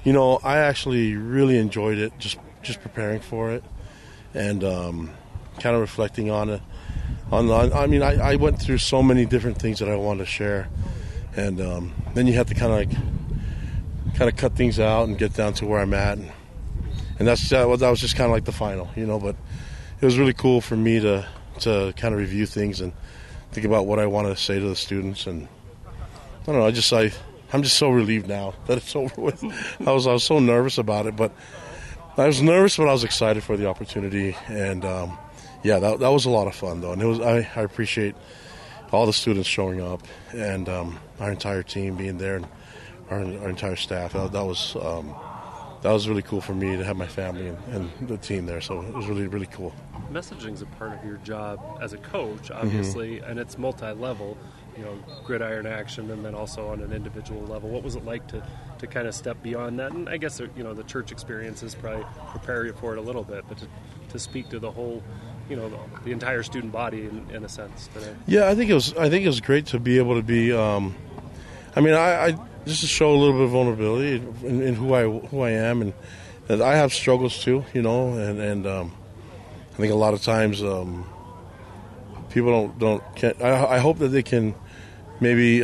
I actually really enjoyed it, just preparing for it, and kind of reflecting on it. I went through so many different things that I wanted to share, and then you have to kind of cut things out and get down to where I'm at, and that was just kind of like the final, But it was really cool for me to kind of review things and think about what I wanted to say to the students, and I don't know. I'm just so relieved now that it's over with. I was so nervous about it, but I was nervous, but I was excited for the opportunity, and that was a lot of fun though, and I appreciate all the students showing up and our entire team being there and our entire staff. That was really cool for me to have my family and the team there, so it was really, really cool. Messaging is a part of your job as a coach, obviously, and it's multi-level, gridiron action, and then also on an individual level. What was it like to kind of step beyond that? And I guess, the church experiences probably prepare you for it a little bit, but to speak to the whole, the entire student body in a sense today. Yeah, I think it was great to be able to be, I just to show a little bit of vulnerability in who I am, and that I have struggles too, and I think a lot of times people can't. I hope that they can maybe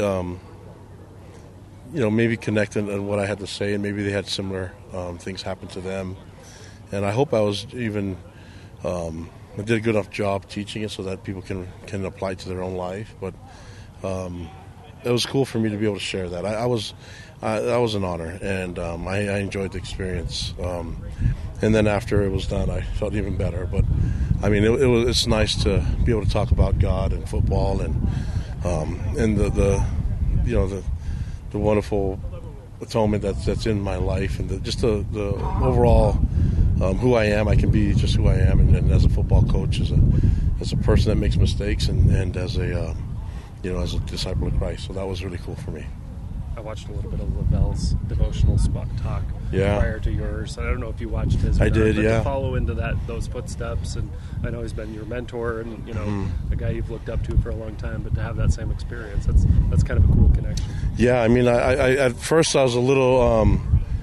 maybe connect on what I had to say, and maybe they had similar things happen to them, and I hope I was even I did a good enough job teaching it so that people can apply it to their own life, but. It was cool for me to be able to share that. That was an honor, and I enjoyed the experience. And then after it was done, I felt even better. But it's nice to be able to talk about God and football and the wonderful atonement that's in my life, and the overall who I am. I can be just who I am, and as a football coach, as a person that makes mistakes, and as a as a disciple of Christ. So that was really cool for me. I watched a little bit of Lavelle's devotional spot talk prior to yours. I don't know if you watched his. I did, to follow into those footsteps, and I know he's been your mentor and a guy you've looked up to for a long time. But to have that same experience, that's kind of a cool connection. Yeah, I at first I was a little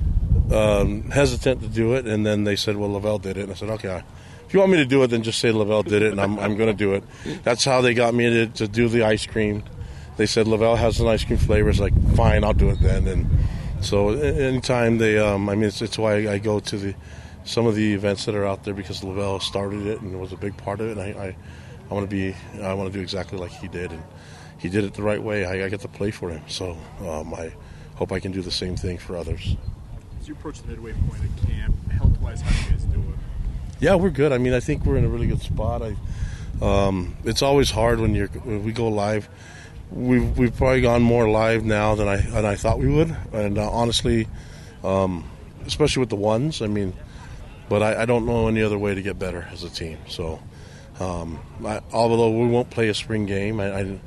hesitant to do it, and then they said, "Well, Lavelle did it," and I said, "Okay." If you want me to do it, then just say Lavelle did it, and I'm going to do it. That's how they got me to do the ice cream. They said Lavelle has an ice cream flavor. It's like, fine, I'll do it then. And so anytime they, it's why I go to some of the events that are out there, because Lavelle started it and was a big part of it. And I want to do exactly like he did, and he did it the right way. I get to play for him, so I hope I can do the same thing for others. As you approach the midway point of camp, health-wise, how do you guys do it? Yeah, we're good. I think we're in a really good spot. It's always hard when we go live. We've probably gone more live now than I thought we would, and honestly, especially with the ones. But I don't know any other way to get better as a team. So, although we won't play a spring game,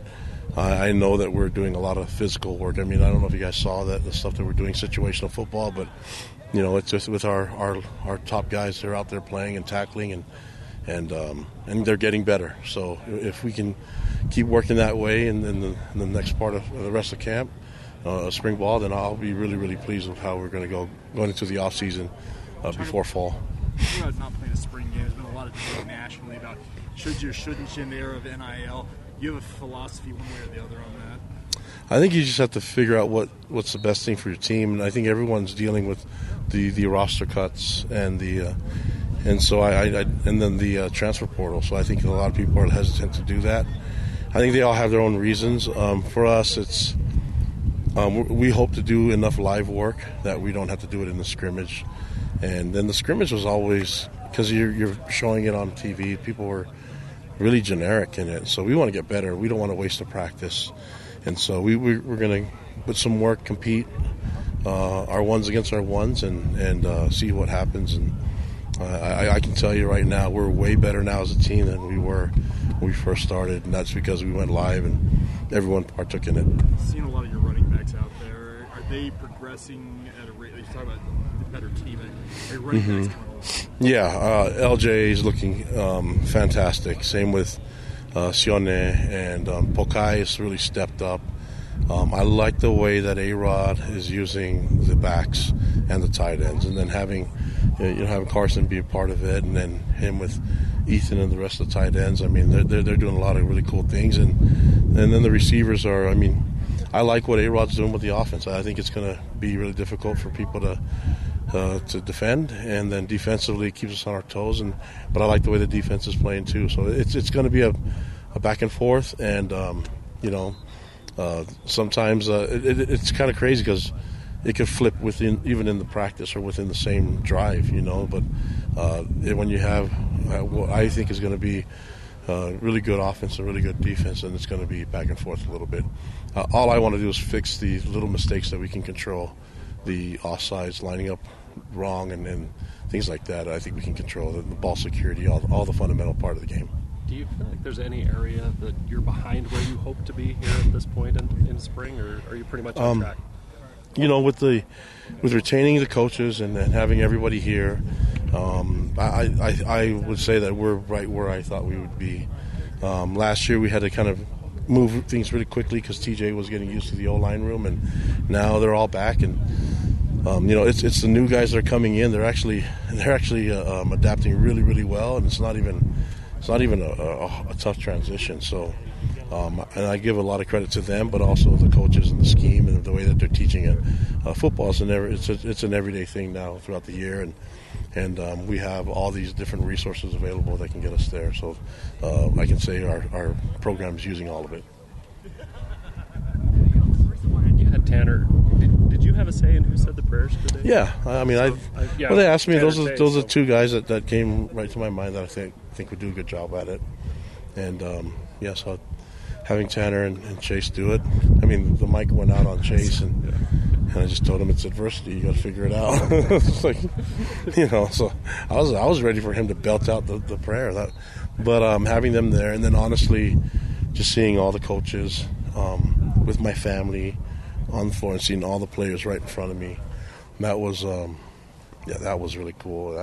I know that we're doing a lot of physical work. I don't know if you guys saw the stuff that we're doing, situational football, but. It's just with our top guys. They're out there playing and tackling, and they're getting better. So if we can keep working that way in the next part of the rest of camp, spring ball, then I'll be really, really pleased with how we're going to go going into the off season before fall. About not playing a spring game, there's been a lot of debate nationally about should you or shouldn't you in the era of NIL. Do you have a philosophy one way or the other on that? I think you just have to figure out what's the best thing for your team, and I think everyone's dealing with the roster cuts and and then the transfer portal. So I think a lot of people are hesitant to do that. I think they all have their own reasons. For us, it's we hope to do enough live work that we don't have to do it in the scrimmage, and then the scrimmage was always because you're showing it on TV. People were really generic in it, so we want to get better. We don't want to waste a practice. And so we're going to, with some work, compete our ones against our ones and see what happens. And I can tell you right now, we're way better now as a team than we were when we first started, and that's because we went live and everyone partook in it. Seeing a lot of your running backs out there, are they progressing at a rate? You talk about the better team, but are your running backs coming along? Yeah, LJ is looking fantastic. Same with Sione, and Pokai has really stepped up. I like the way that A-Rod is using the backs and the tight ends, and then having having Carson be a part of it, and then him with Ethan and the rest of the tight ends. I mean, they're doing a lot of really cool things, and then the receivers are. I mean, I like what A-Rod's doing with the offense. I think it's going to be really difficult for people to defend, and then defensively it keeps us on our toes. But I like the way the defense is playing too. So it's going to be a back and forth, and sometimes it's kind of crazy because it could flip even in the practice or within the same drive, But when you have what I think is going to be really good offense and really good defense, and it's going to be back and forth a little bit. All I want to do is fix the little mistakes that we can control, the offsides, lining up wrong, and things like that. I think we can control the ball security, all the fundamental part of the game. Do you feel like there's any area that you're behind where you hope to be here at this point in spring, or are you pretty much on track? With retaining the coaches and having everybody here, I would say that we're right where I thought we would be. Last year we had to kind of move things really quickly because TJ was getting used to the O-line room, and now they're all back, and it's the new guys that are coming in. They're actually adapting really, really well, and it's not even a tough transition. So, and I give a lot of credit to them, but also the coaches and the scheme and the way that they're teaching it. Football is it's an everyday thing now throughout the year, and we have all these different resources available that can get us there. So I can say our program is using all of it. You had Tanner. Did you have a say in who said the prayers today? Yeah, I mean, when they asked me, Tanner those are two guys that came right to my mind that I think would do a good job at it. And so having Tanner and Chase do it. I mean, the mic went out on Chase, and I just told him it's adversity. You got to figure it out. It's like, so I was ready for him to belt out the prayer. But having them there, and then honestly, just seeing all the coaches with my family on the floor and seeing all the players right in front of me, that was really cool.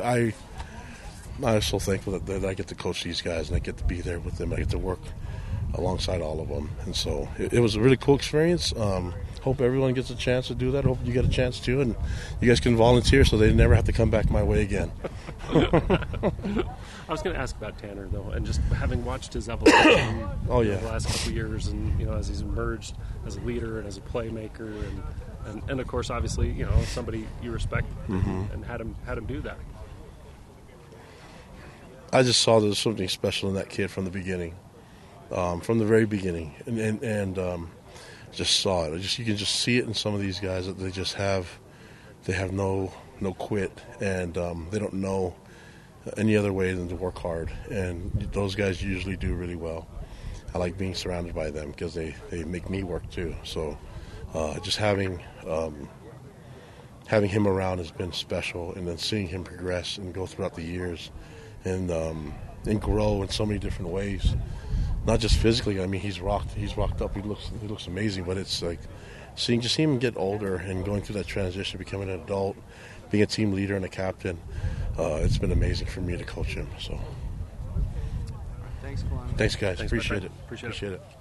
I'm so thankful that I get to coach these guys and I get to be there with them. I get to work alongside all of them, and so it was a really cool experience. Hope everyone gets a chance to do that. Hope you get a chance too, and you guys can volunteer so they never have to come back my way again. I was going to ask about Tanner though, and just having watched his evolution the last couple of years, and as he's emerged as a leader and as a playmaker, and of course obviously somebody you respect, and had him do that. I just saw there was something special in that kid from the beginning, from the very beginning, and just saw it. You can just see it in some of these guys that they have no quit, and they don't know any other way than to work hard. And those guys usually do really well. I like being surrounded by them because they make me work too. So just having him around has been special, and then seeing him progress and go throughout the years, and grow in so many different ways. Not just physically. I mean, he's rocked up. He looks amazing. But it's like seeing him get older and going through that transition, becoming an adult, being a team leader and a captain. It's been amazing for me to coach him. So, thanks, Kalani. Thanks, guys. Thanks, Appreciate it. Appreciate it.